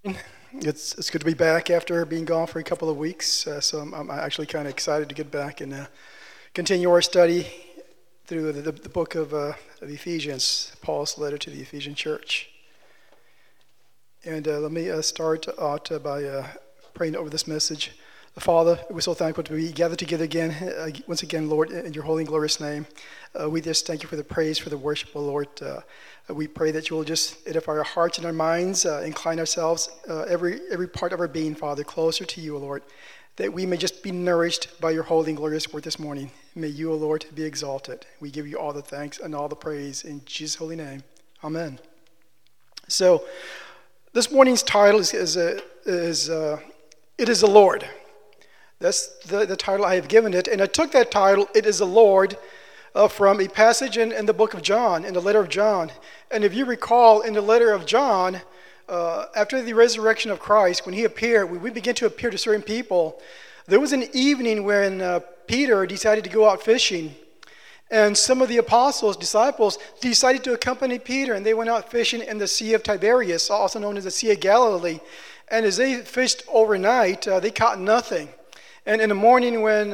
It's good to be back after being gone for a couple of weeks. So I'm actually kind of excited to get back and continue our study through the book of Ephesians, Paul's letter to the Ephesian church. And let me start out by praying over this message. Father, we're so thankful to be gathered together again, once again, Lord, in your holy and glorious name. We just thank you for the praise, for the worship, oh Lord. We pray that you will just edify our hearts and our minds, incline ourselves, every part of our being, Father, closer to you, O Lord, that we may just be nourished by your holy and glorious word this morning. May you, O Lord, be exalted. We give you all the thanks and all the praise in Jesus' holy name. Amen. So, this morning's title is It is the Lord. That's the title I have given it. And I took that title, It is the Lord, from a passage in the book of John, in the letter of John. And if you recall, in the letter of John, after the resurrection of Christ, when he appeared, when we began to appear to certain people, there was an evening when Peter decided to go out fishing. And some of the apostles, disciples, decided to accompany Peter, and they went out fishing in the Sea of Tiberias, also known as the Sea of Galilee. And as they fished overnight, they caught nothing. And in the morning when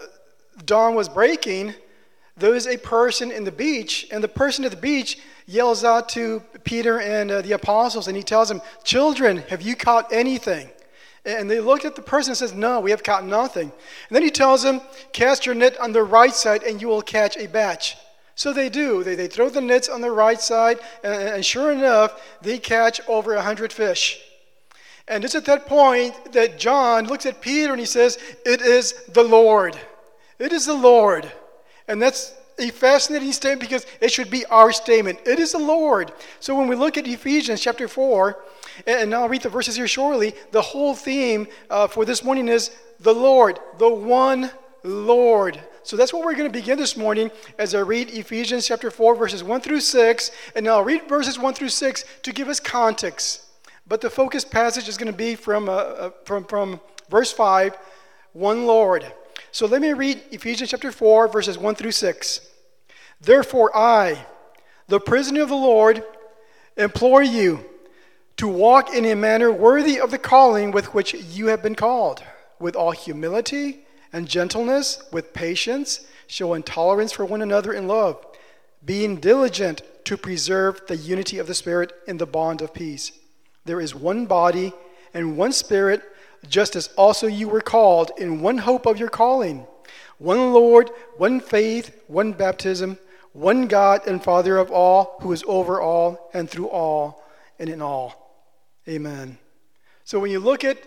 dawn was breaking, there was a person in the beach, and the person at the beach yells out to Peter and the apostles, and he tells them, "Children, have you caught anything?" And they looked at the person and says, "No, we have caught nothing." And then he tells them, "Cast your net on the right side, and you will catch a batch." So they do. They throw the nets on the right side, and sure enough, they catch over 100 fish. And it's at that point that John looks at Peter and he says, "It is the Lord. It is the Lord." And that's a fascinating statement because it should be our statement. It is the Lord. So when we look at Ephesians chapter 4, and I'll read the verses here shortly, the whole theme for this morning is the Lord, the one Lord. So that's what we're going to begin this morning as I read Ephesians chapter 4, verses 1 through 6. And I'll read verses 1 through 6 to give us context. But the focus passage is going to be from verse 5, one Lord. So let me read Ephesians chapter 4, verses 1 through 6. "Therefore I, the prisoner of the Lord, implore you to walk in a manner worthy of the calling with which you have been called, with all humility and gentleness, with patience, showing tolerance for one another in love, being diligent to preserve the unity of the Spirit in the bond of peace. There is one body and one Spirit, just as also you were called in one hope of your calling. One Lord, one faith, one baptism, one God and Father of all, who is over all and through all and in all." Amen. So when you look at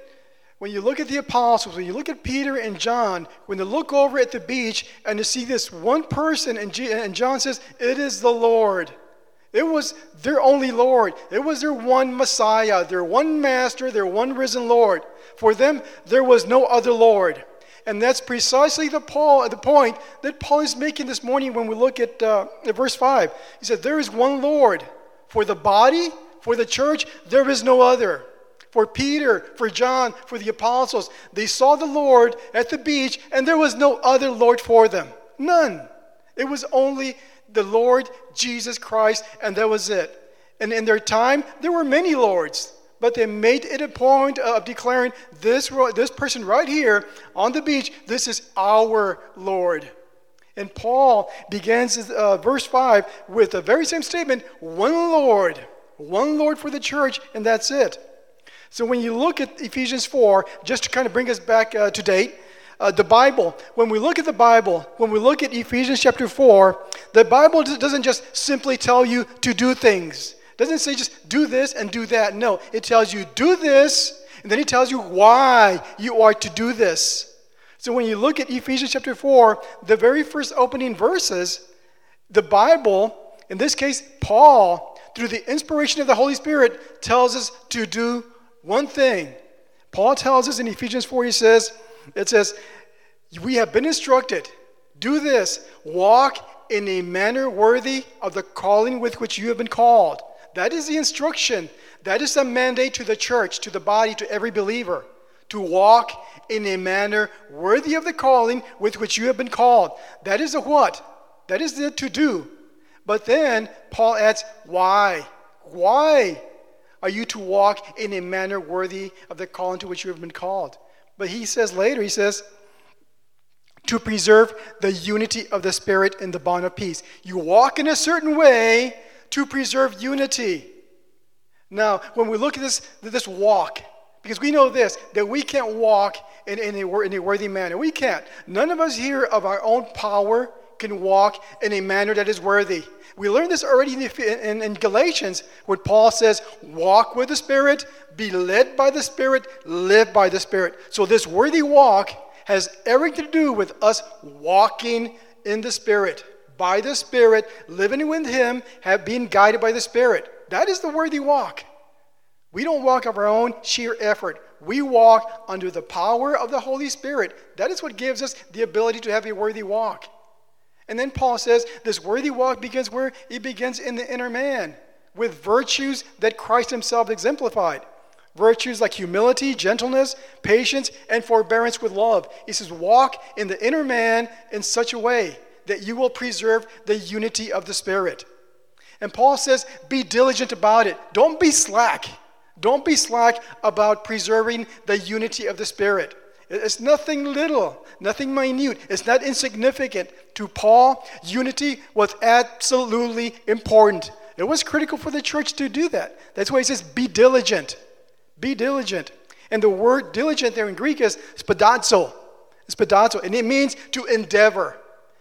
the apostles, when you look at Peter and John, when they look over at the beach and to see this one person, and John says, "It is the Lord." It was their only Lord. It was their one Messiah, their one Master, their one risen Lord. For them, there was no other Lord. And that's precisely the point that Paul is making this morning when we look at verse 5. He said, there is one Lord. For the body, for the church, there is no other. For Peter, for John, for the apostles, they saw the Lord at the beach, and there was no other Lord for them. None. It was only the Lord Jesus Christ, and that was it. And in their time, there were many lords, but they made it a point of declaring this person right here on the beach, this is our Lord. And Paul begins verse 5 with the very same statement, one Lord for the church, and that's it. So when you look at Ephesians 4, just to kind of bring us back to date, the Bible, when we look at the Bible, when we look at Ephesians chapter 4, the Bible doesn't just simply tell you to do things. It doesn't say just do this and do that. No, it tells you do this, and then it tells you why you are to do this. So when you look at Ephesians chapter 4, the very first opening verses, the Bible, in this case, Paul, through the inspiration of the Holy Spirit, tells us to do one thing. Paul tells us in Ephesians 4, it says, we have been instructed, do this, walk in a manner worthy of the calling with which you have been called. That is the instruction. That is the mandate to the church, to the body, to every believer, to walk in a manner worthy of the calling with which you have been called. That is the what? That is the to do. But then Paul adds, why? Why? Are you to walk in a manner worthy of the calling to which you have been called? But he says later, to preserve the unity of the Spirit in the bond of peace. You walk in a certain way to preserve unity. Now, when we look at this walk, because we know this, that we can't walk in a worthy manner. We can't. None of us here of our own power can walk in a manner that is worthy. We learned this already in Galatians, where Paul says, walk with the Spirit, be led by the Spirit, live by the Spirit. So this worthy walk has everything to do with us walking in the Spirit, by the Spirit, living with Him, being guided by the Spirit. That is the worthy walk. We don't walk of our own sheer effort. We walk under the power of the Holy Spirit. That is what gives us the ability to have a worthy walk. And then Paul says this worthy walk begins where? It begins in the inner man, with virtues that Christ Himself exemplified. Virtues like humility, gentleness, patience, and forbearance with love. He says, walk in the inner man in such a way that you will preserve the unity of the Spirit. And Paul says, be diligent about it. Don't be slack. Don't be slack about preserving the unity of the Spirit. It's nothing little, nothing minute. It's not insignificant. To Paul, unity was absolutely important. It was critical for the church to do that. That's why he says, be diligent. Be diligent. And the word diligent there in Greek is spadazo. Spadazo. And it means to endeavor,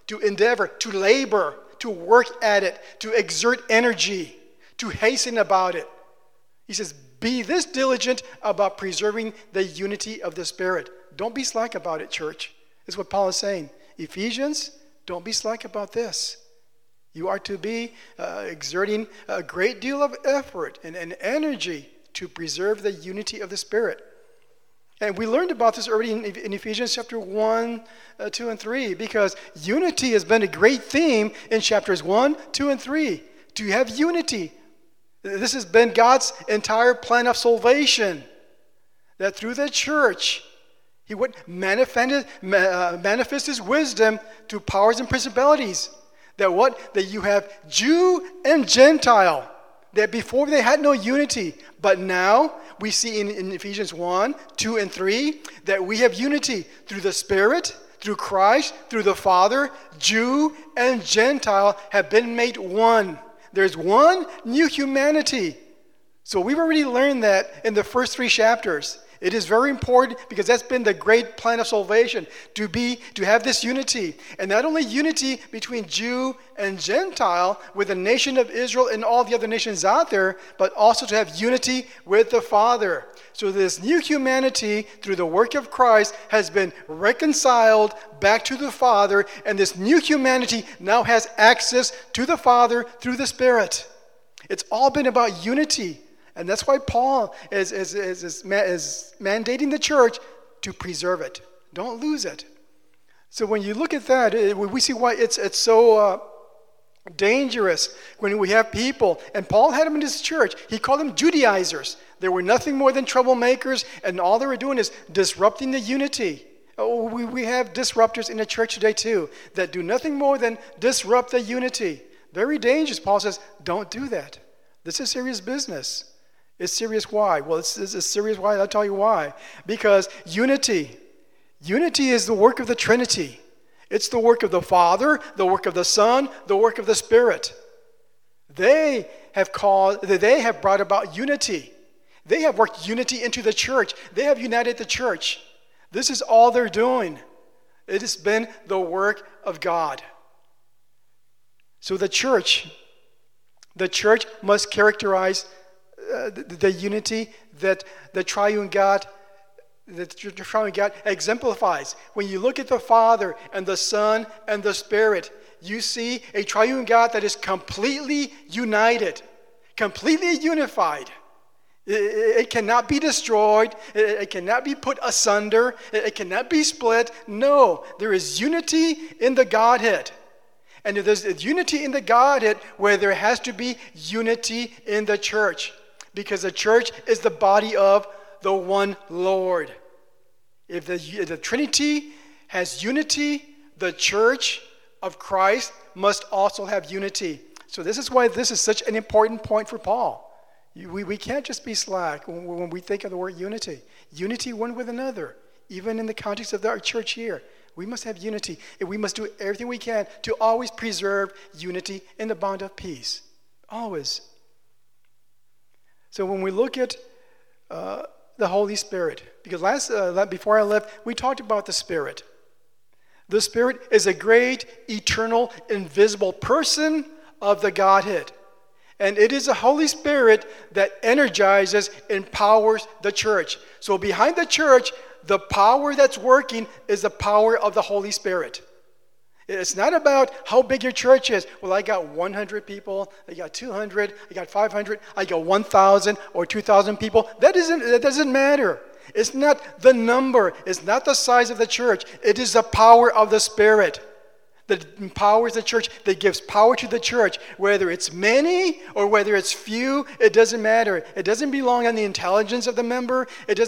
to labor, to work at it, to exert energy, to hasten about it. He says, be this diligent about preserving the unity of the Spirit. Don't be slack about it, church. That's what Paul is saying. Ephesians, don't be slack about this. You are to be exerting a great deal of effort and energy to preserve the unity of the Spirit. And we learned about this already in Ephesians chapter 1, 2, and 3, because unity has been a great theme in chapters 1, 2, and 3. To have unity. This has been God's entire plan of salvation. That through the church, He would manifest His wisdom to powers and principalities. That you have Jew and Gentile. That before they had no unity. But now we see in Ephesians 1, 2, and 3 that we have unity through the Spirit, through Christ, through the Father. Jew and Gentile have been made one. There's one new humanity. So we've already learned that in the first 3 chapters. It is very important because that's been the great plan of salvation, to have this unity. And not only unity between Jew and Gentile with the nation of Israel and all the other nations out there, but also to have unity with the Father. So this new humanity, through the work of Christ, has been reconciled back to the Father, and this new humanity now has access to the Father through the Spirit. It's all been about unity. And that's why Paul is mandating the church to preserve it. Don't lose it. So when you look at that, we see why it's so dangerous when we have people. And Paul had them in his church. He called them Judaizers. They were nothing more than troublemakers, and all they were doing is disrupting the unity. We have disruptors in the church today too that do nothing more than disrupt the unity. Very dangerous. Paul says, don't do that. This is serious business. It's serious why? Well, it's serious why. I'll tell you why. Because unity is the work of the Trinity. It's the work of the Father, the work of the Son, the work of the Spirit. They have brought about unity. They have worked unity into the church. They have united the church. This is all they're doing. It has been the work of God. So the church must characterize the unity that the triune God exemplifies. When you look at the Father and the Son and the Spirit, you see a triune God that is completely united, completely unified. It cannot be destroyed. It cannot be put asunder. It cannot be split. No, there is unity in the Godhead. And there's unity in the Godhead where there has to be unity in the church. Because the church is the body of the one Lord. If the Trinity has unity, the church of Christ must also have unity. So this is why this is such an important point for Paul. We can't just be slack when we think of the word unity. Unity one with another, even in the context of our church here. We must have unity, and we must do everything we can to always preserve unity in the bond of peace. Always. So when we look at the Holy Spirit, because before I left, we talked about the Spirit. The Spirit is a great, eternal, invisible person of the Godhead. And it is the Holy Spirit that energizes, empowers the church. So behind the church, the power that's working is the power of the Holy Spirit. It's not about how big your church is. Well, I got 100 people, I got 200, I got 500, I got 1,000 or 2,000 people. That doesn't matter. It's not the number. It's not the size of the church. It is the power of the Spirit that empowers the church, that gives power to the church. Whether it's many or whether it's few, it doesn't matter. It doesn't belong on the intelligence of the member.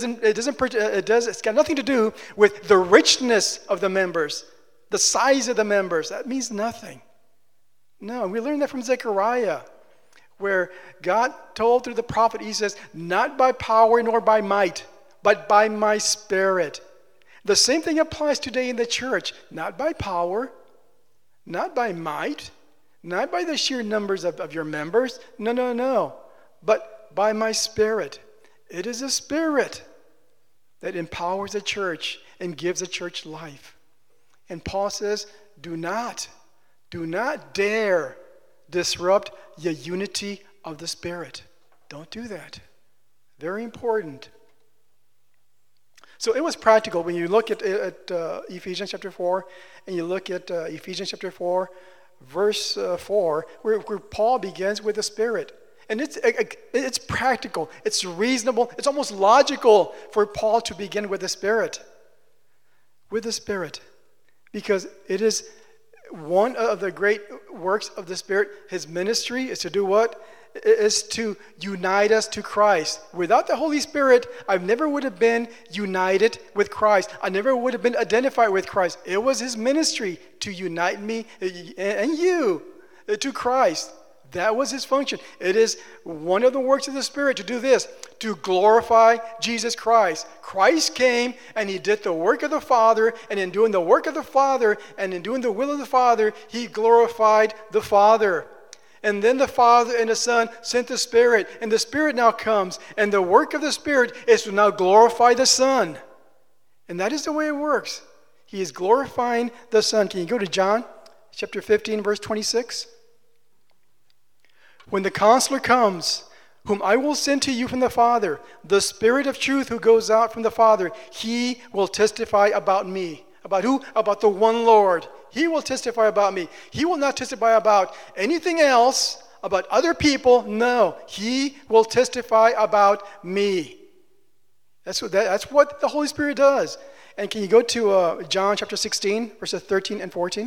It's got nothing to do with the richness of the members, the size of the members. That means nothing. No, we learned that from Zechariah, where God told through the prophet, he says, not by power nor by might, but by my Spirit. The same thing applies today in the church. Not by power, not by might, not by the sheer numbers of your members. No. But by my Spirit. It is a Spirit that empowers the church and gives the church life. And Paul says, do not dare disrupt the unity of the Spirit. Don't do that. Very important. So it was practical when you look at Ephesians chapter 4, and you look at Ephesians chapter 4, verse 4, where Paul begins with the Spirit. And it's practical, it's reasonable, it's almost logical for Paul to begin with the Spirit. With the Spirit. Because it is one of the great works of the Spirit. His ministry is to do what? Is to unite us to Christ. Without the Holy Spirit, I never would have been united with Christ. I never would have been identified with Christ. It was his ministry to unite me and you to Christ. That was his function. It is one of the works of the Spirit to do this, to glorify Jesus Christ. Christ came and he did the work of the Father, and in doing the work of the Father and in doing the will of the Father, he glorified the Father. And then the Father and the Son sent the Spirit, and the Spirit now comes, and the work of the Spirit is to now glorify the Son. And that is the way it works. He is glorifying the Son. Can you go to John chapter 15, verse 26? When the Counselor comes, whom I will send to you from the Father, the Spirit of truth who goes out from the Father, he will testify about me. About who? About the one Lord. He will testify about me. He will not testify about anything else, about other people. No, he will testify about me. That's what the Holy Spirit does. And can you go to John chapter 16, verses 13 and 14?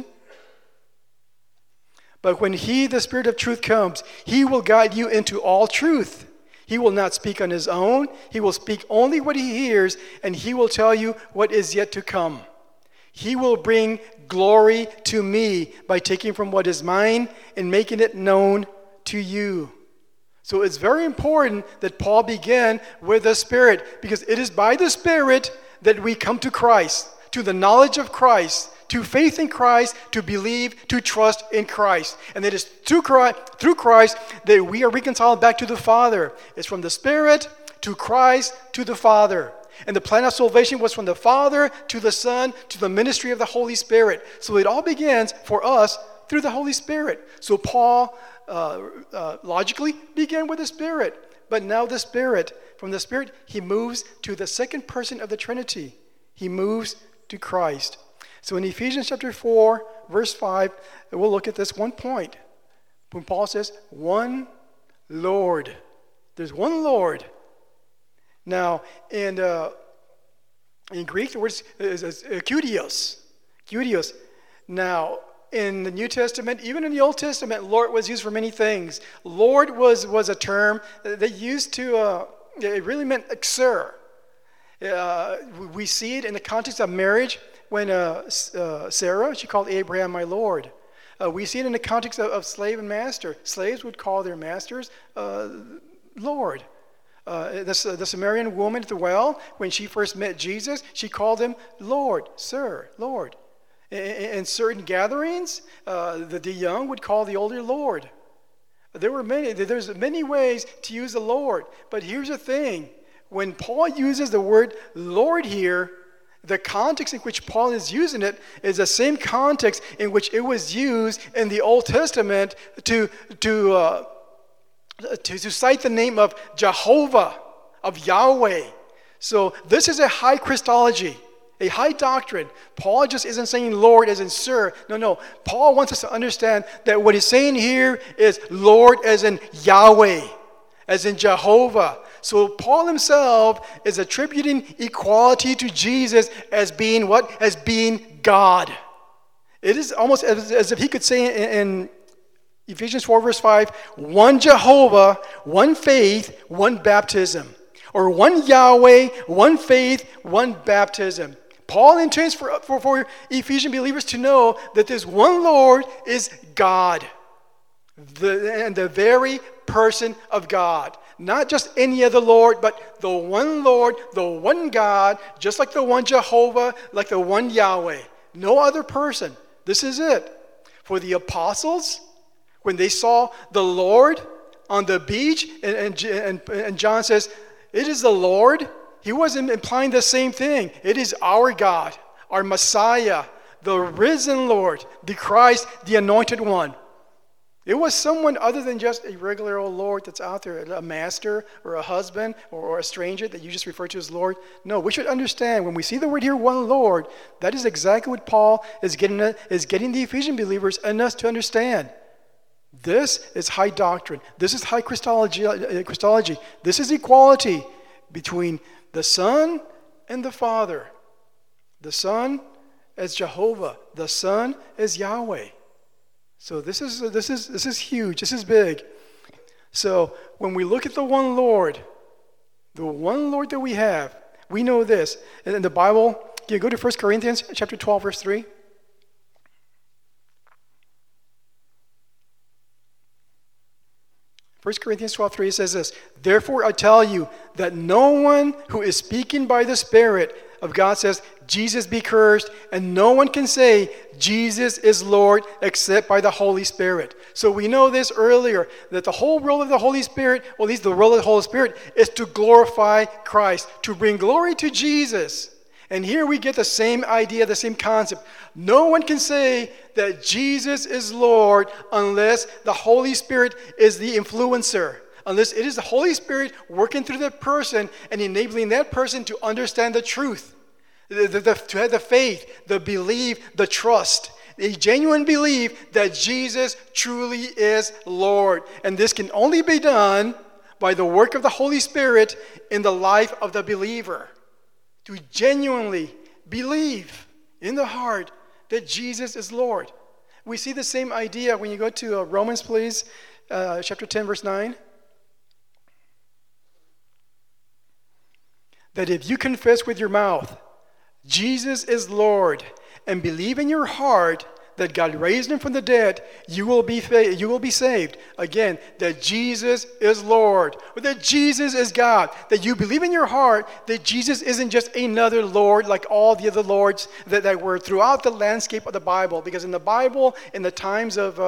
But when he, the Spirit of truth, comes, he will guide you into all truth. He will not speak on his own. He will speak only what he hears, and he will tell you what is yet to come. He will bring glory to me by taking from what is mine and making it known to you. So it's very important that Paul began with the Spirit, because it is by the Spirit that we come to Christ, to the knowledge of Christ, to faith in Christ, to believe, to trust in Christ. And it is through Christ that we are reconciled back to the Father. It's from the Spirit to Christ to the Father. And the plan of salvation was from the Father to the Son to the ministry of the Holy Spirit. So it all begins for us through the Holy Spirit. So Paul logically began with the Spirit. But now the Spirit, from the Spirit, he moves to the second person of the Trinity. He moves to Christ. So in Ephesians chapter 4, verse 5, we'll look at this one point. When Paul says, one Lord. There's one Lord. Now, in Greek, the word is kurios. Kurios. Now, in the New Testament, even in the Old Testament, Lord was used for many things. Lord was a term they used to, it really meant sir. We see it in the context of marriage when Sarah, she called Abraham my Lord. We see it in the context of slave and master. Slaves would call their masters Lord. The Samaritan woman at the well, when she first met Jesus, she called him Lord, Sir, Lord. In certain gatherings, the young would call the older Lord. There's many ways to use the Lord. But here's the thing. When Paul uses the word Lord here, the context in which Paul is using it is the same context in which it was used in the Old Testament to cite the name of Jehovah, of Yahweh. So this is a high Christology, a high doctrine. Paul just isn't saying Lord as in Sir. No. Paul wants us to understand that what he's saying here is Lord as in Yahweh, as in Jehovah. So Paul himself is attributing equality to Jesus as being what? As being God. It is almost as if he could say in Ephesians 4 verse 5, one Jehovah, one faith, one baptism. Or one Yahweh, one faith, one baptism. Paul intends for Ephesian believers to know that this one Lord is God. And the very person of God. Not just any other Lord, but the one Lord, the one God, just like the one Jehovah, like the one Yahweh. No other person. This is it. For the apostles, when they saw the Lord on the beach, and John says, it is the Lord, he wasn't implying the same thing. It is our God, our Messiah, the risen Lord, the Christ, the anointed one. It was someone other than just a regular old Lord that's out there, a master or a husband or a stranger that you just refer to as Lord. No, we should understand when we see the word here, one Lord, that is exactly what Paul is getting the Ephesian believers and us to understand. This is high doctrine. This is high Christology. This is equality between the Son and the Father. The Son as Jehovah. The Son as Yahweh. So this is huge. This is big. So when we look at the one Lord that we have, we know this. In the Bible, you go to 1 Corinthians chapter 12, verse 3. 1 Corinthians 12:3 says this, therefore I tell you that no one who is speaking by the Spirit of God says, Jesus be cursed, and no one can say Jesus is Lord except by the Holy Spirit. So we know this earlier, that the whole role of the Holy Spirit, or at least the role of the Holy Spirit, is to glorify Christ, to bring glory to Jesus. And here we get the same idea, the same concept. No one can say that Jesus is Lord unless the Holy Spirit is the influencer. Unless it is the Holy Spirit working through that person and enabling that person to understand the truth. To have the faith, the belief, the trust. A genuine belief that Jesus truly is Lord. And this can only be done by the work of the Holy Spirit in the life of the believer. To genuinely believe in the heart that Jesus is Lord. We see the same idea when you go to Romans, please, chapter 10, verse 9. That if you confess with your mouth, Jesus is Lord, and believe in your heart that God raised him from the dead, you will be saved. Again, that Jesus is Lord, or that Jesus is God. That you believe in your heart that Jesus isn't just another Lord like all the other lords that were throughout the landscape of the Bible. Because in the Bible, in the times of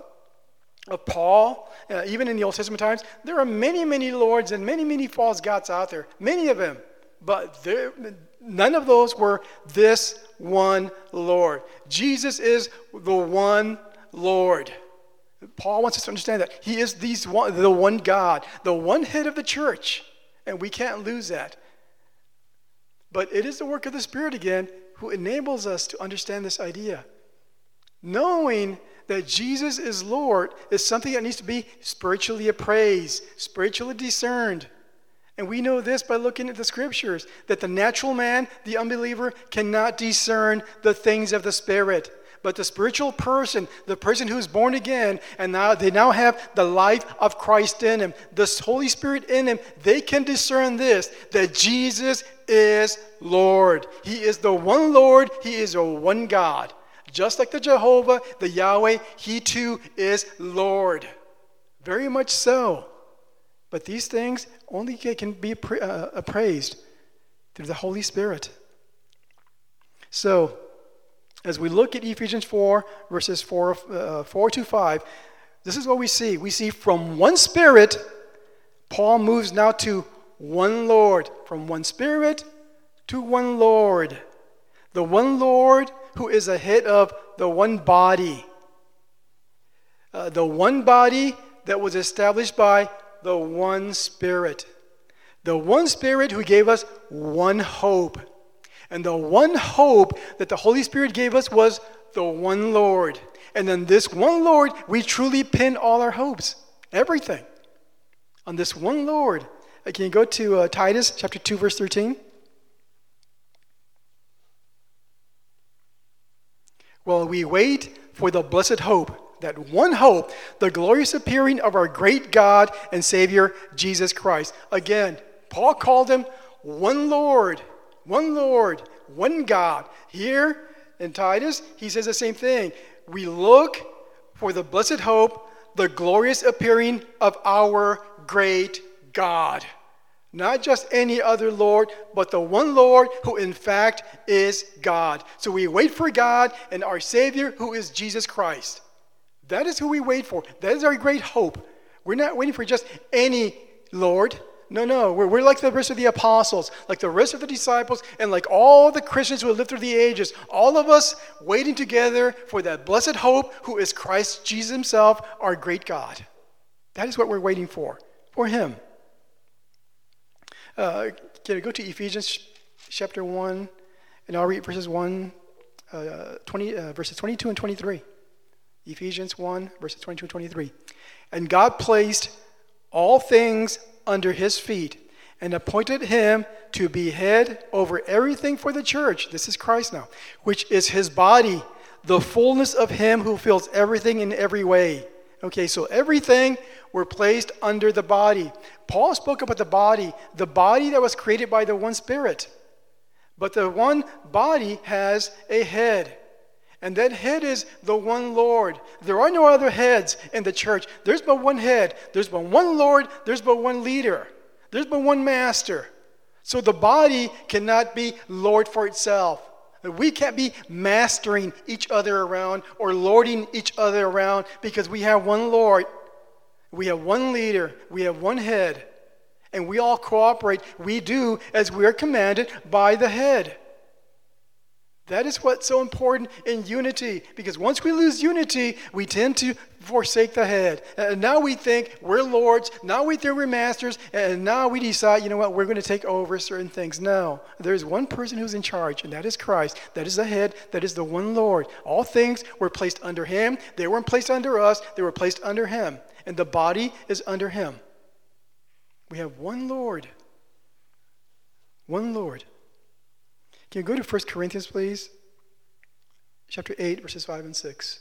Paul, even in the Old Testament times, there are many, many lords and many, many false gods out there. Many of them. But none of those were this one Lord. Jesus is the one Lord. Paul wants us to understand that he is the one God, the one head of the church, and we can't lose that. But it is the work of the Spirit again who enables us to understand this idea. Knowing that Jesus is Lord is something that needs to be spiritually appraised, spiritually discerned. And we know this by looking at the scriptures, that the natural man, the unbeliever, cannot discern the things of the Spirit. But the spiritual person, the person who is born again, and they now have the life of Christ in him, the Holy Spirit in him, they can discern this, that Jesus is Lord. He is the one Lord, he is the one God. Just like the Jehovah, the Yahweh, he too is Lord. Very much so. But these things only can be appraised through the Holy Spirit. So, as we look at Ephesians 4, verses 4 to 5, this is what we see. We see from one Spirit, Paul moves now to one Lord. From one Spirit to one Lord. The one Lord who is the head of the one body. The one body that was established by the one Spirit. The one Spirit who gave us one hope. And the one hope that the Holy Spirit gave us was the one Lord. And in this one Lord, we truly pin all our hopes, everything, on this one Lord. Can you go to Titus chapter 2, verse 13? Well, we wait for the blessed hope, that one hope, the glorious appearing of our great God and Savior, Jesus Christ. Again, Paul called him one Lord, one God. Here in Titus, he says the same thing. We look for the blessed hope, the glorious appearing of our great God. Not just any other Lord, but the one Lord who in fact is God. So we wait for God and our Savior who is Jesus Christ. That is who we wait for. That is our great hope. We're not waiting for just any Lord. No. We're like the rest of the apostles, like the rest of the disciples, and like all the Christians who have lived through the ages. All of us waiting together for that blessed hope who is Christ Jesus himself, our great God. That is what we're waiting for him. Can I go to Ephesians chapter 1, and I'll read verses 22 and 23. Ephesians 1, verses 22 and 23. And God placed all things under his feet and appointed him to be head over everything for the church. This is Christ now, which is his body, the fullness of him who fills everything in every way. Okay, so everything were placed under the body. Paul spoke about the body that was created by the one Spirit. But the one body has a head. And that head is the one Lord. There are no other heads in the church. There's but one head. There's but one Lord. There's but one leader. There's but one master. So the body cannot be Lord for itself. We can't be mastering each other around or lording each other around because we have one Lord, we have one leader, we have one head, and we all cooperate. We do as we are commanded by the head. That is what's so important in unity, because once we lose unity, we tend to forsake the head. And now we think we're lords, now we think we're masters, and now we decide, we're going to take over certain things. No, there's one person who's in charge, and that is Christ. That is the head, that is the one Lord. All things were placed under him. They weren't placed under us, they were placed under him. And the body is under him. We have one Lord. One Lord. Can you go to 1 Corinthians, please? Chapter 8, verses 5 and 6.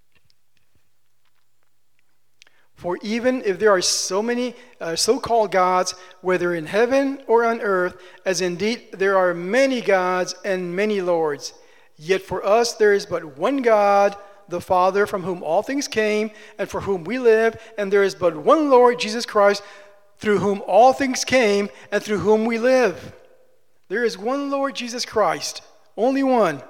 For even if there are so many so-called gods, whether in heaven or on earth, as indeed there are many gods and many lords, yet for us there is but one God, the Father, from whom all things came, and for whom we live, and there is but one Lord, Jesus Christ, through whom all things came, and through whom we live. There is one Lord Jesus Christ, only one.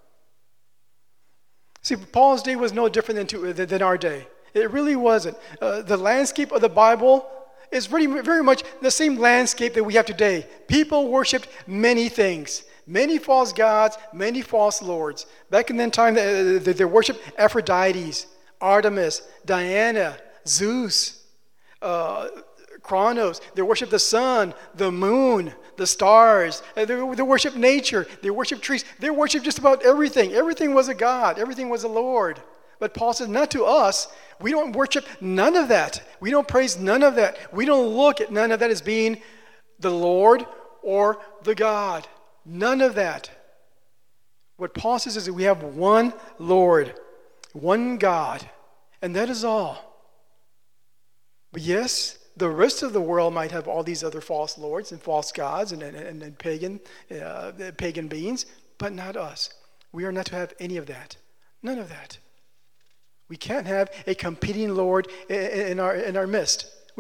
See, Paul's day was no different than our day. It really wasn't. The landscape of the Bible is very much the same landscape that we have today. People worshipped many things, many false gods, many false lords. Back in that time, they worshipped Aphrodite, Artemis, Diana, Zeus, Kronos. They worship the sun, the moon, the stars. They worship nature. They worship trees. They worship just about everything. Everything was a god. Everything was a Lord. But Paul says, not to us. We don't worship none of that. We don't praise none of that. We don't look at none of that as being the Lord or the God. None of that. What Paul says is that we have one Lord, one God, and that is all. But yes, the rest of the world might have all these other false lords and false gods and pagan beings, but not us. We are not to have any of that. None of that. We can't have a competing Lord in our midst.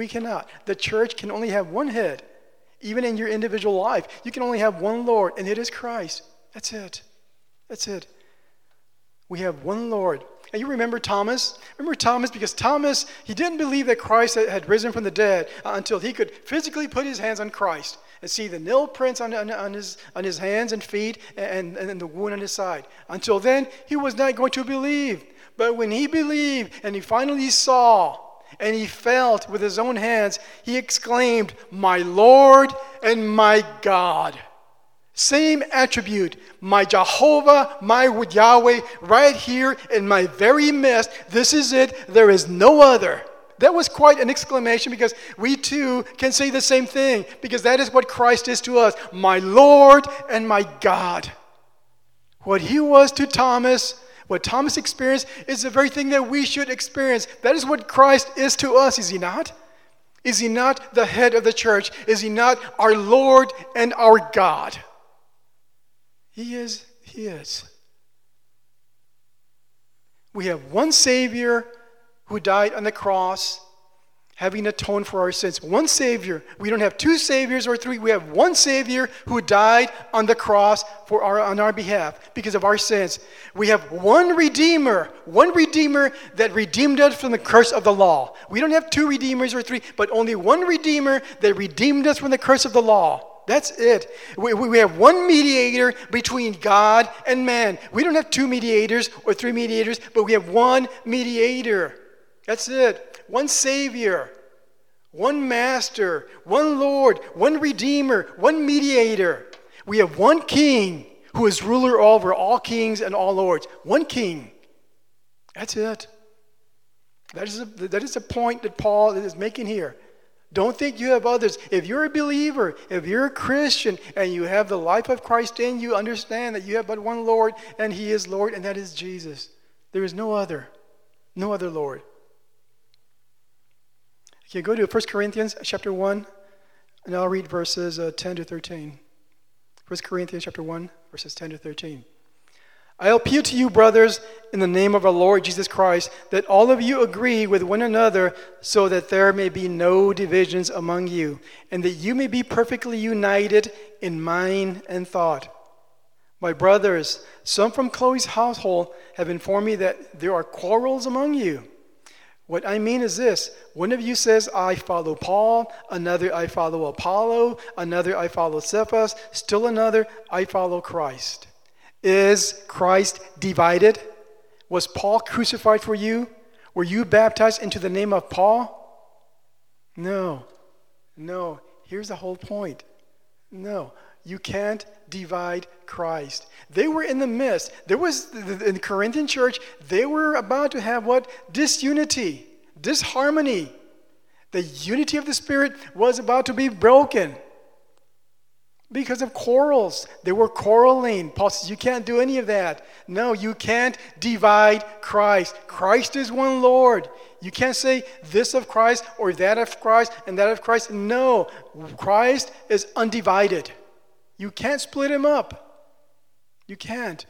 We cannot. The church can only have one head. Even in your individual life, you can only have one Lord, and it is Christ. That's it. That's it. We have one Lord. And you remember Thomas? Remember Thomas? Because Thomas, he didn't believe that Christ had risen from the dead until he could physically put his hands on Christ and see the nail prints on his hands and feet and the wound on his side. Until then, he was not going to believe. But when he believed and he finally saw and he felt with his own hands, he exclaimed, "My Lord and my God." Same attribute, my Jehovah, my Yahweh, right here in my very midst. This is it. There is no other. That was quite an exclamation, because we too can say the same thing, because that is what Christ is to us. My Lord and my God. What he was to Thomas, what Thomas experienced, is the very thing that we should experience. That is what Christ is to us, is he not? Is he not the head of the church? Is he not our Lord and our God? He is. He is. We have one Savior who died on the cross, having atoned for our sins. One Savior. We don't have two Saviors or three. We have one Savior who died on the cross on our behalf because of our sins. We have one Redeemer that redeemed us from the curse of the law. We don't have two Redeemers or three, but only one Redeemer that redeemed us from the curse of the law. That's it. We have one mediator between God and man. We don't have two mediators or three mediators, but we have one mediator. That's it. One Savior, one Master, one Lord, one Redeemer, one mediator. We have one King who is ruler over all kings and all lords. One King. That's it. That is the point that Paul is making here. Don't think you have others. If you're a believer, if you're a Christian, and you have the life of Christ in you, understand that you have but one Lord, and he is Lord, and that is Jesus. There is no other Lord. Okay, go to 1 Corinthians chapter 1, and I'll read verses 10 to 13. 1 Corinthians chapter 1, verses 10 to 13. I appeal to you, brothers, in the name of our Lord Jesus Christ, that all of you agree with one another, so that there may be no divisions among you, and that you may be perfectly united in mind and thought. My brothers, some from Chloe's household have informed me that there are quarrels among you. What I mean is this: one of you says, I follow Paul, another, I follow Apollo, another, I follow Cephas, still another, I follow Christ. Is Christ divided? Was Paul crucified for you? Were you baptized into the name of Paul? No. Here's the whole point. No, you can't divide Christ. They were in the midst. There was, in the Corinthian church, they were about to have what? Disunity, disharmony. The unity of the Spirit was about to be broken. Because of quarrels. They were quarreling. Paul says, you can't do any of that. No, you can't divide Christ. Christ is one Lord. You can't say this of Christ or that of Christ and that of Christ. No, Christ is undivided. You can't split him up. You can't.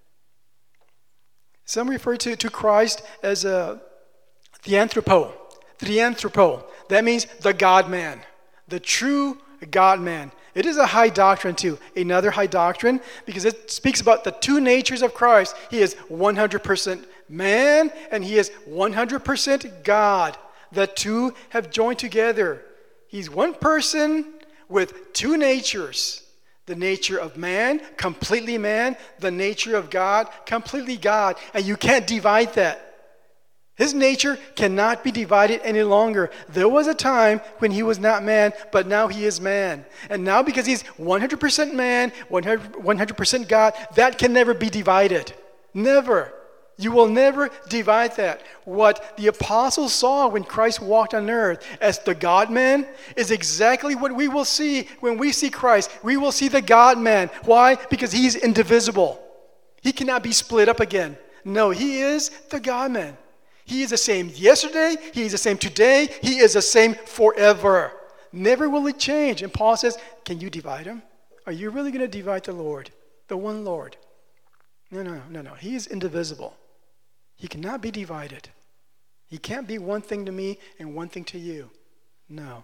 Some refer to Christ as the anthropo. That means the God-man. The true God-man. It is a high doctrine too, another high doctrine, because it speaks about the two natures of Christ. He is 100% man and he is 100% God. The two have joined together. He's one person with two natures. The nature of man, completely man. The nature of God, completely God. And you can't divide that. His nature cannot be divided any longer. There was a time when he was not man, but now he is man. And now because he's 100% man, 100% God, that can never be divided. Never. You will never divide that. What the apostles saw when Christ walked on earth as the God-man is exactly what we will see when we see Christ. We will see the God-man. Why? Because he's indivisible. He cannot be split up again. No, he is the God-man. He is the same yesterday, he is the same today, he is the same forever. Never will it change. And Paul says, can you divide him? Are you really going to divide the Lord, the one Lord? No. He is indivisible. He cannot be divided. He can't be one thing to me and one thing to you. No.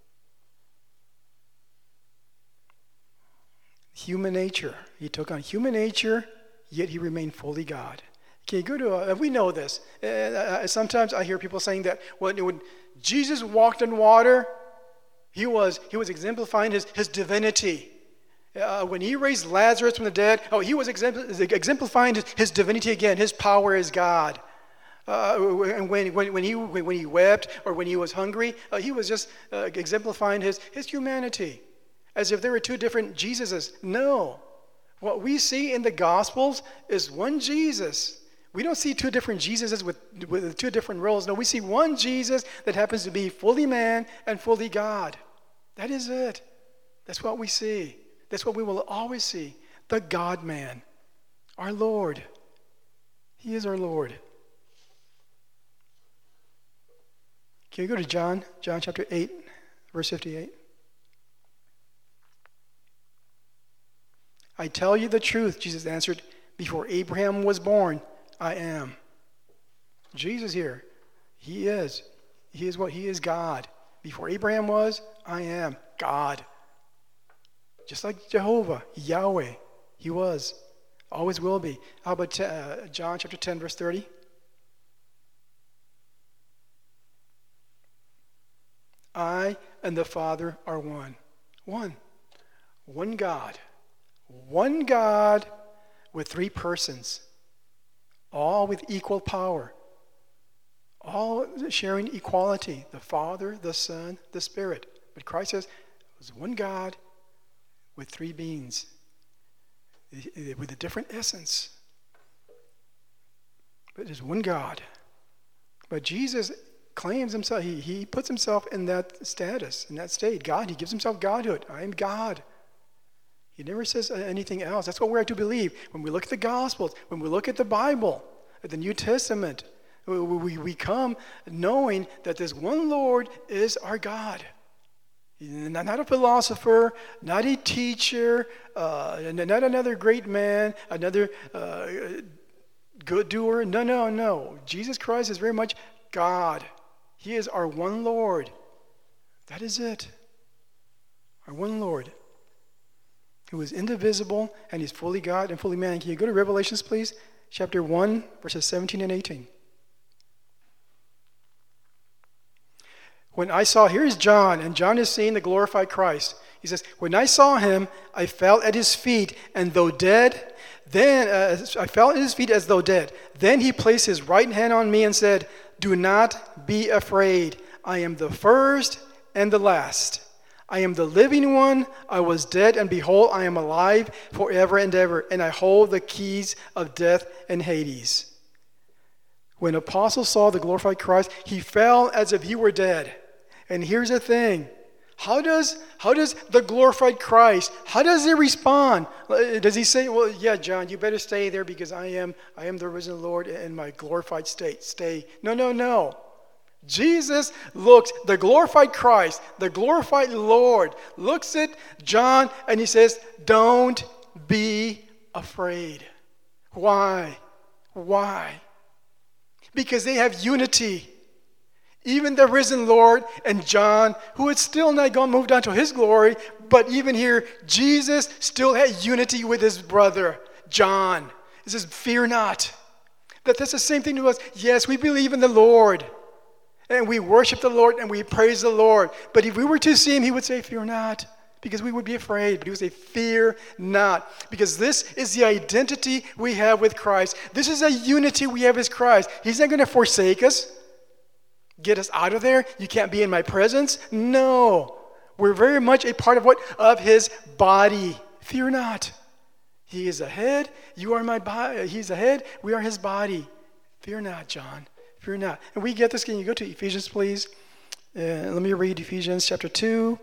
Human nature. He took on human nature, yet he remained fully God. Okay, go to, we know this. Sometimes I hear people saying that when Jesus walked on water, he was exemplifying his divinity. When he raised Lazarus from the dead, he was exemplifying his divinity again, his power as God. And when he wept or when he was hungry, he was just exemplifying his humanity, as if there were two different Jesuses. No. What we see in the Gospels is one Jesus. We don't see two different Jesuses with two different roles. No, we see one Jesus that happens to be fully man and fully God. That is it. That's what we see. That's what we will always see. The God-man, our Lord. He is our Lord. Can you go to John chapter 8, verse 58? I tell you the truth, Jesus answered, before Abraham was born, I am. Jesus here, he is. He is what? He is God. Before Abraham was, I am God. Just like Jehovah, Yahweh, he was. Always will be. How about John chapter 10, verse 30? I and the Father are one. One. One God. One God with three persons. All with equal power. All sharing equality. The Father, the Son, the Spirit. But Christ says, it was one God with three beings. With a different essence. But it is one God. But Jesus claims himself, he puts himself in that status, in that state. God, he gives himself godhood. I am God. He never says anything else. That's what we're to believe. When we look at the Gospels, when we look at the Bible, at the New Testament, we come knowing that this one Lord is our God. Not a philosopher, not a teacher, not another great man, another good doer. No. Jesus Christ is very much God. He is our one Lord. That is it. Our one Lord, who is indivisible and he's fully God and fully man. Can you go to Revelations, please? Chapter 1, verses 17 and 18. When I saw, here is John, and John is seeing the glorified Christ. He says, when I saw him, I fell at his feet, and though dead, I fell at his feet as though dead. Then he placed his right hand on me and said, do not be afraid. I am the first and the last. I am the living one. I was dead, and behold, I am alive forever and ever, and I hold the keys of death and Hades. When Apostle saw the glorified Christ, he fell as if he were dead. And here's the thing. How does the glorified Christ, how does he respond? Does he say, well, yeah, John, you better stay there because I am the risen Lord in my glorified state. Stay. No. Jesus looks, the glorified Christ, the glorified Lord, looks at John and he says, don't be afraid. Why? Because they have unity. Even the risen Lord and John, who had still not moved on to his glory, but even here, Jesus still had unity with his brother, John. He says, fear not. That's the same thing to us. Yes, we believe in the Lord, and we worship the Lord, and we praise the Lord. But if we were to see him, he would say, fear not, because we would be afraid. But he would say, fear not, because this is the identity we have with Christ. This is a unity we have with Christ. He's not going to forsake us. Get us out of there. You can't be in my presence. No. We're very much a part of what? Of his body. Fear not. He is the head. You are my body. He's the head. We are his body. Fear not, John. Fear not. And we get this. Can you go to Ephesians, please? Let me read Ephesians chapter 2.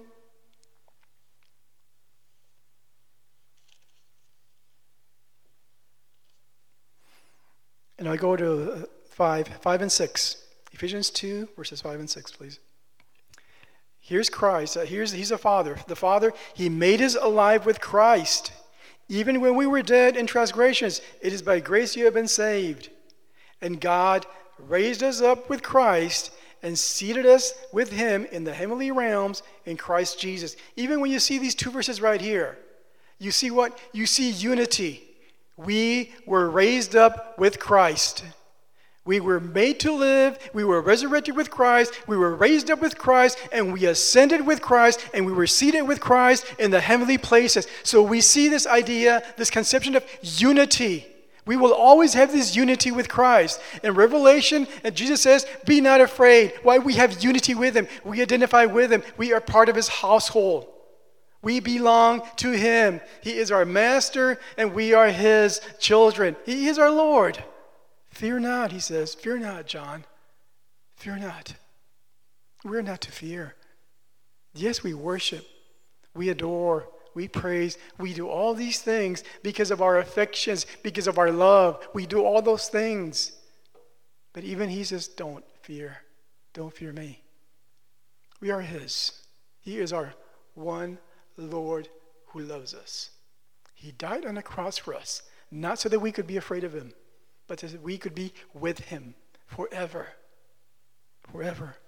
And I go to 5 and 6. Ephesians 2, verses 5 and 6, please. Here's Christ. He's a father. The Father, he made us alive with Christ. Even when we were dead in transgressions, it is by grace you have been saved. And God raised us up with Christ and seated us with him in the heavenly realms in Christ Jesus. Even when you see these two verses right here, you see what? You see unity. We were raised up with Christ. We were made to live. We were resurrected with Christ. We were raised up with Christ, and we ascended with Christ, and we were seated with Christ in the heavenly places. So we see this idea, this conception of unity. We will always have this unity with Christ. In Revelation, and Jesus says, be not afraid. Why? We have unity with him. We identify with him. We are part of his household. We belong to him. He is our master, and we are his children. He is our Lord. Fear not, he says. Fear not, John. Fear not. We're not to fear. Yes, we worship. We adore. We praise. We do all these things because of our affections, because of our love. We do all those things. But even he says, don't fear. Don't fear me. We are his. He is our one Lord who loves us. He died on the cross for us, not so that we could be afraid of him, but so that we could be with him forever. Forever.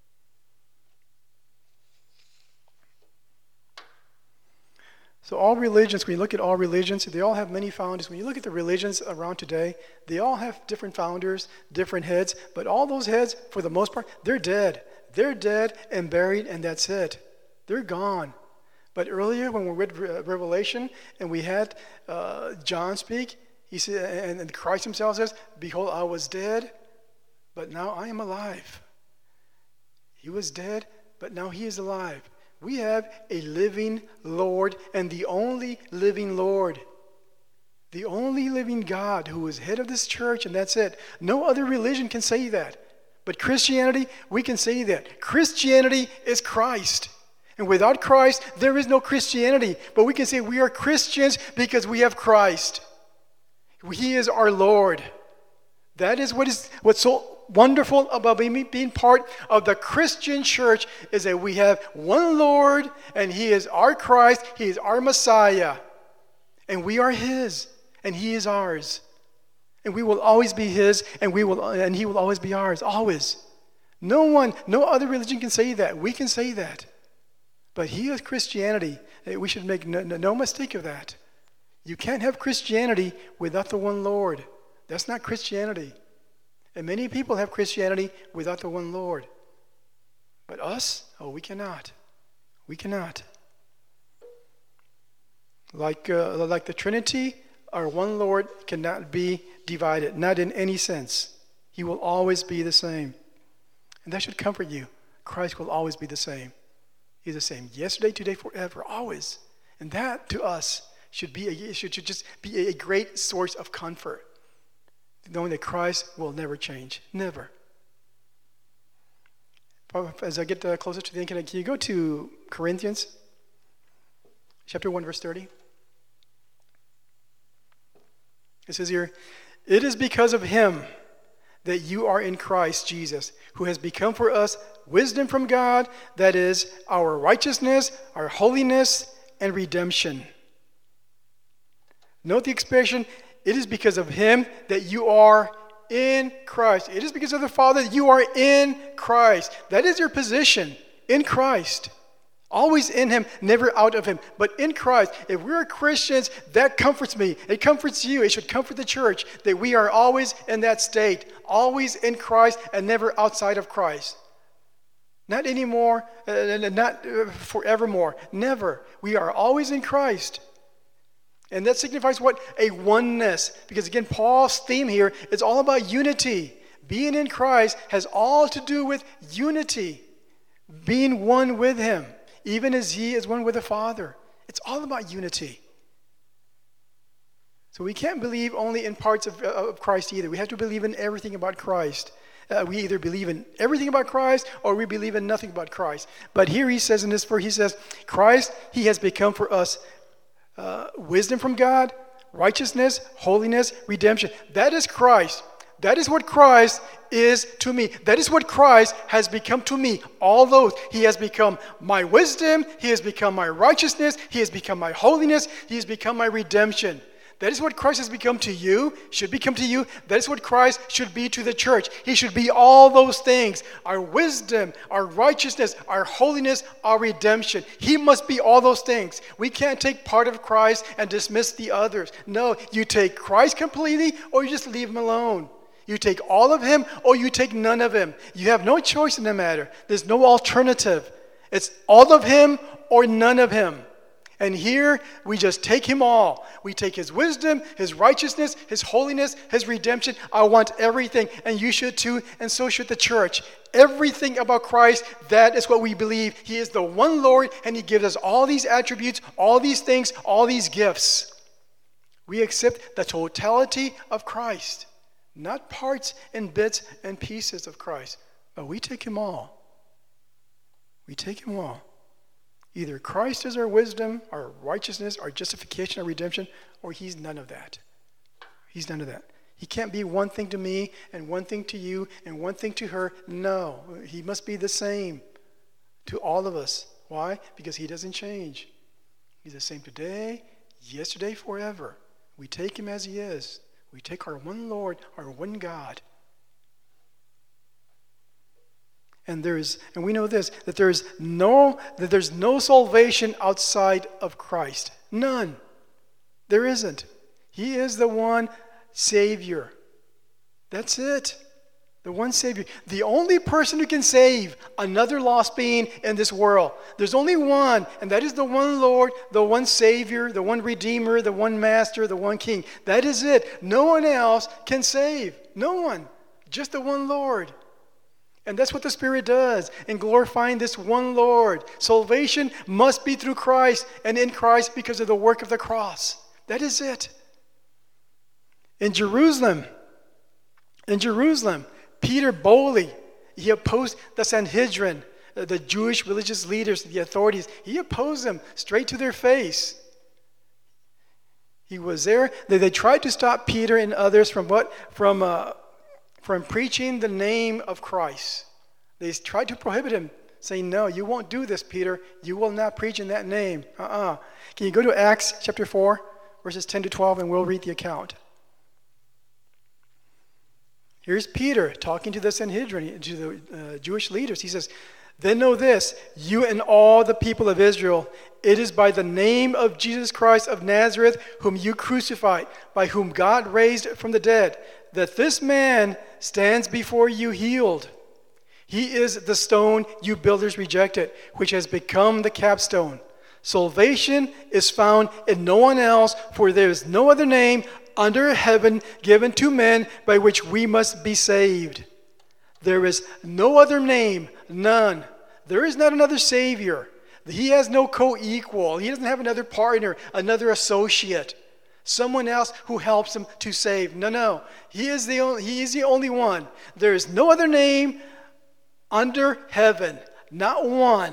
So all religions, when you look at all religions, they all have many founders. When you look at the religions around today, they all have different founders, different heads, but all those heads, for the most part, they're dead. They're dead and buried, and that's it. They're gone. But earlier, when we read Revelation, and we had John speak, he said, and Christ himself says, behold, I was dead, but now I am alive. He was dead, but now he is alive. We have a living Lord, and the only living Lord. The only living God who is head of this church, and that's it. No other religion can say that. But Christianity, we can say that. Christianity is Christ. And without Christ, there is no Christianity. But we can say we are Christians because we have Christ. He is our Lord. That is what's so wonderful about being part of the Christian church, is that we have one Lord, and he is our Christ, he is our Messiah. And we are his, and he is ours. And we will always be his, and he will always be ours, always. No other religion can say that. We can say that. But he is Christianity. We should make no mistake of that. You can't have Christianity without the one Lord. That's not Christianity. And many people have Christianity without the one Lord. But us, we cannot. We cannot. Like the Trinity, our one Lord cannot be divided, not in any sense. He will always be the same. And that should comfort you. Christ will always be the same. He's the same yesterday, today, forever, always. And that to us should just be a great source of comfort, knowing that Christ will never change. Never. As I get closer to the end, can you go to Corinthians chapter 1, verse 30? It says here, it is because of him that you are in Christ Jesus, who has become for us wisdom from God, that is our righteousness, our holiness, and redemption. Note the expression, it is because of him that you are in Christ. It is because of the Father that you are in Christ. That is your position, in Christ. Always in him, never out of him, but in Christ. If we're Christians, that comforts me. It comforts you. It should comfort the church that we are always in that state, always in Christ and never outside of Christ. Not anymore, not forevermore. Never. We are always in Christ. And that signifies what? A oneness. Because again, Paul's theme here is all about unity. Being in Christ has all to do with unity. Being one with him, even as he is one with the Father. It's all about unity. So we can't believe only in parts of Christ either. We have to believe in everything about Christ. We either believe in everything about Christ or we believe in nothing about Christ. But here he says in this verse, he says, Christ, he has become for us wisdom from God, righteousness, holiness, redemption. That is Christ. That is what Christ is to me. That is what Christ has become to me. All those. He has become my wisdom. He has become my righteousness. He has become my holiness. He has become my redemption. That is what Christ has become to you, should become to you. That is what Christ should be to the church. He should be all those things. Our wisdom, our righteousness, our holiness, our redemption. He must be all those things. We can't take part of Christ and dismiss the others. No, you take Christ completely or you just leave him alone. You take all of him or you take none of him. You have no choice in the matter. There's no alternative. It's all of him or none of him. And here, we just take him all. We take his wisdom, his righteousness, his holiness, his redemption. I want everything, and you should too, and so should the church. Everything about Christ, that is what we believe. He is the one Lord, and he gives us all these attributes, all these things, all these gifts. We accept the totality of Christ, not parts and bits and pieces of Christ, but we take him all. We take him all. Either Christ is our wisdom, our righteousness, our justification, our redemption, or he's none of that. He's none of that. He can't be one thing to me and one thing to you and one thing to her. No, he must be the same to all of us. Why? Because he doesn't change. He's the same today, yesterday, forever. We take him as he is. We take our one Lord, our one God. And we know this, that there's no salvation outside of Christ. None. There isn't. He is the one Savior. That's it. The one Savior. The only person who can save another lost being in this world. There's only one, and that is the one Lord, the one Savior, the one Redeemer, the one Master, the one King. That is it. No one else can save. No one. Just the one Lord. And that's what the Spirit does in glorifying this one Lord. Salvation must be through Christ and in Christ because of the work of the cross. That is it. In Jerusalem, Peter boldly, he opposed the Sanhedrin, the Jewish religious leaders, the authorities. He opposed them straight to their face. He was there. They tried to stop Peter and others from preaching the name of Christ. They tried to prohibit him, saying, no, you won't do this, Peter. You will not preach in that name. Can you go to Acts chapter 4, verses 10 to 12, and we'll read the account. Here's Peter talking to the Sanhedrin, to the Jewish leaders. He says, then know this, you and all the people of Israel, it is by the name of Jesus Christ of Nazareth, whom you crucified, by whom God raised from the dead, that this man stands before you healed. He is the stone you builders rejected, which has become the capstone. Salvation is found in no one else, for there is no other name under heaven given to men by which we must be saved. There is no other name, none. There is not another Savior. He has no co-equal. He doesn't have another partner, another associate. Someone else who helps him to save. No. He is the only one. There is no other name under heaven, not one,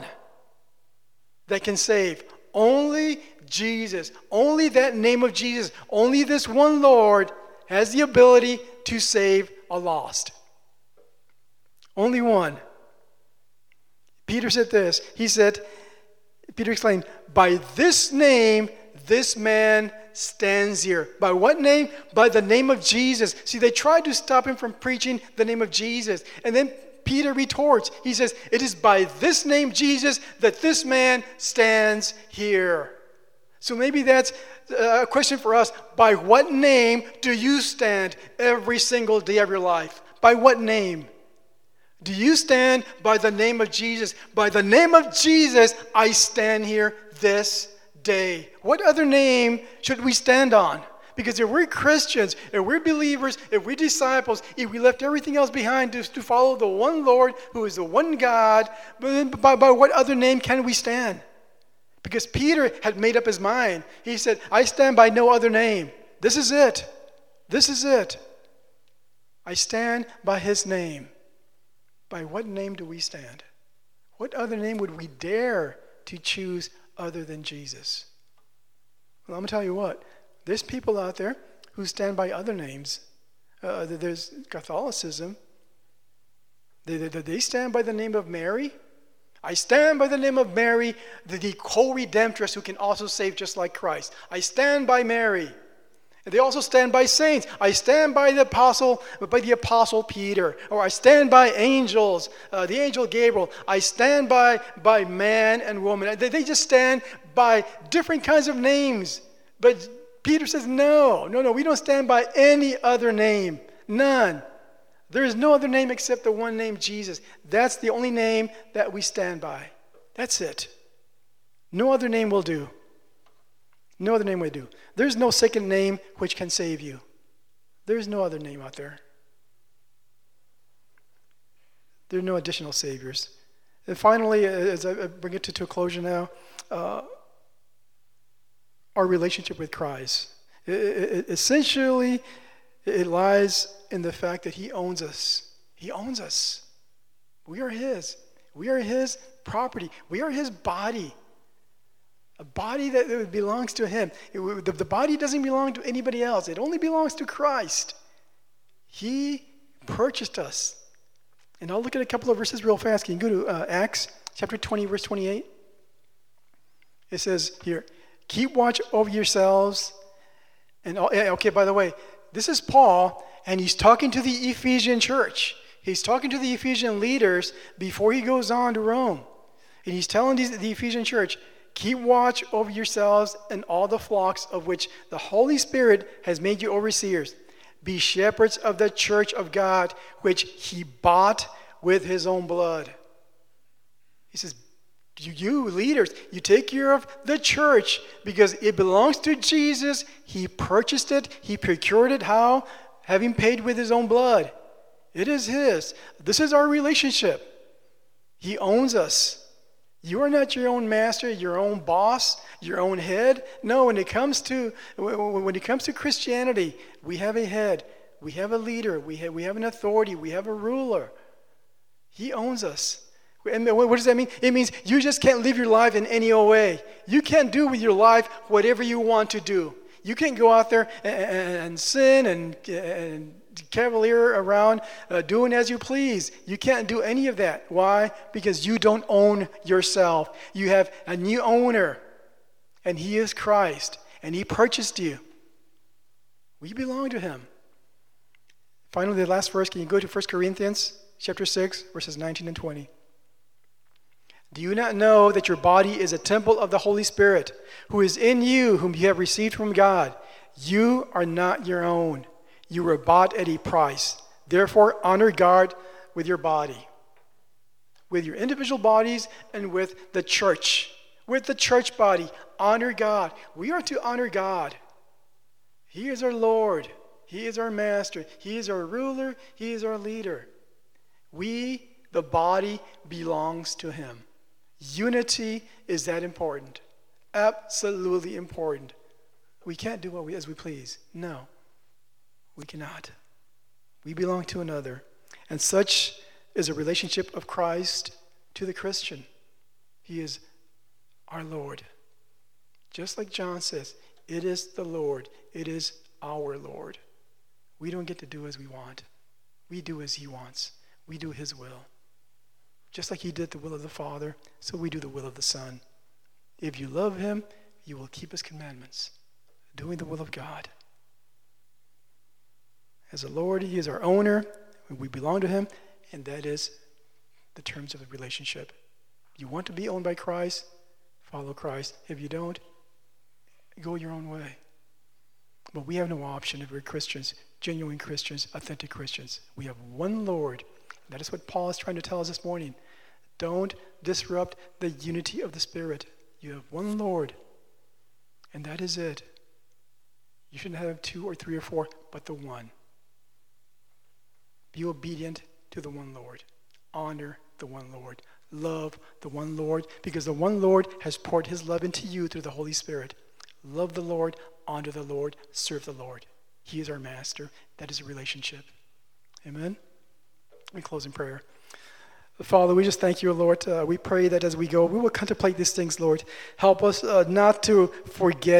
that can save. Only Jesus. Only that name of Jesus. Only this one Lord has the ability to save a lost. Only one. Peter said this. Peter exclaimed, by this name, this man stands here. By what name? By the name of Jesus. See, they tried to stop him from preaching the name of Jesus. And then Peter retorts. He says, it is by this name, Jesus, that this man stands here. So maybe that's a question for us. By what name do you stand every single day of your life? By what name? Do you stand by the name of Jesus? By the name of Jesus, I stand here this day. What other name should we stand on? Because if we're Christians, if we're believers, if we're disciples, if we left everything else behind to follow the one Lord who is the one God, by what other name can we stand? Because Peter had made up his mind. He said, I stand by no other name. This is it. This is it. I stand by his name. By what name do we stand? What other name would we dare to choose other than Jesus? Well, I'm going to tell you what. There's people out there who stand by other names. There's Catholicism. They stand by the name of Mary. I stand by the name of Mary, the co-redemptress who can also save just like Christ. I stand by Mary. They also stand by saints. I stand by the apostle Peter, or I stand by angels, the angel Gabriel. I stand by man and woman. They just stand by different kinds of names. But Peter says, no, we don't stand by any other name. None. There is no other name except the one name Jesus. That's the only name that we stand by. That's it. No other name will do. No other name will do. There's no second name which can save you. There's no other name out there. There are no additional saviors. And finally, as I bring it to a closure now, our relationship with Christ. Essentially, it lies in the fact that he owns us. He owns us. We are his. We are his property. We are his body. A body that belongs to him. The body doesn't belong to anybody else. It only belongs to Christ. He purchased us. And I'll look at a couple of verses real fast. Can you go to Acts chapter 20, verse 28? It says here, keep watch over yourselves. And okay, by the way, this is Paul, and he's talking to the Ephesian church. He's talking to the Ephesian leaders before he goes on to Rome. And he's telling the Ephesian church, keep watch over yourselves and all the flocks of which the Holy Spirit has made you overseers. Be shepherds of the church of God, which he bought with his own blood. He says, you leaders, you take care of the church because it belongs to Jesus. He purchased it. He procured it. How? Having paid with his own blood. It is his. This is our relationship. He owns us. You are not your own master, your own boss, your own head. No, when it comes to Christianity, we have a head, we have a leader, we have an authority, we have a ruler. He owns us. And what does that mean? It means you just can't live your life in any old way. You can't do with your life whatever you want to do. You can't go out there and sin and cavalier around doing as you please. You can't do any of that. Why? Because you don't own yourself. You have a new owner, and he is Christ, and he purchased you. We belong to him. Finally, the last verse, can you go to 1 Corinthians chapter 6, verses 19 and 20? Do you not know that your body is a temple of the Holy Spirit, who is in you, whom you have received from God? You are not your own. You were bought at a price. Therefore, honor God with your body, with your individual bodies, and with the church. With the church body, honor God. We are to honor God. He is our Lord. He is our master. He is our ruler. He is our leader. We, the body, belongs to him. Unity is that important. Absolutely important. We can't do as we please. No, we cannot. We belong to another. And such is a relationship of Christ to the Christian. He is our Lord. Just like John says, it is the Lord. It is our Lord. We don't get to do as we want. We do as he wants. We do his will. Just like he did the will of the Father, so we do the will of the Son. If you love him, you will keep his commandments, doing the will of God. As a Lord, he is our owner, we belong to him, and that is the terms of the relationship. You want to be owned by Christ, follow Christ. If you don't, go your own way. But we have no option if we're Christians, genuine Christians, authentic Christians. We have one Lord. That is what Paul is trying to tell us this morning. Don't disrupt the unity of the Spirit. You have one Lord, and that is it. You shouldn't have 2 or 3 or 4, but the one. Be obedient to the one Lord. Honor the one Lord. Love the one Lord, because the one Lord has poured his love into you through the Holy Spirit. Love the Lord, honor the Lord, serve the Lord. He is our master. That is a relationship. Amen? Let me close in prayer. Father, we just thank you, Lord. We pray that as we go, we will contemplate these things, Lord. Help us not to forget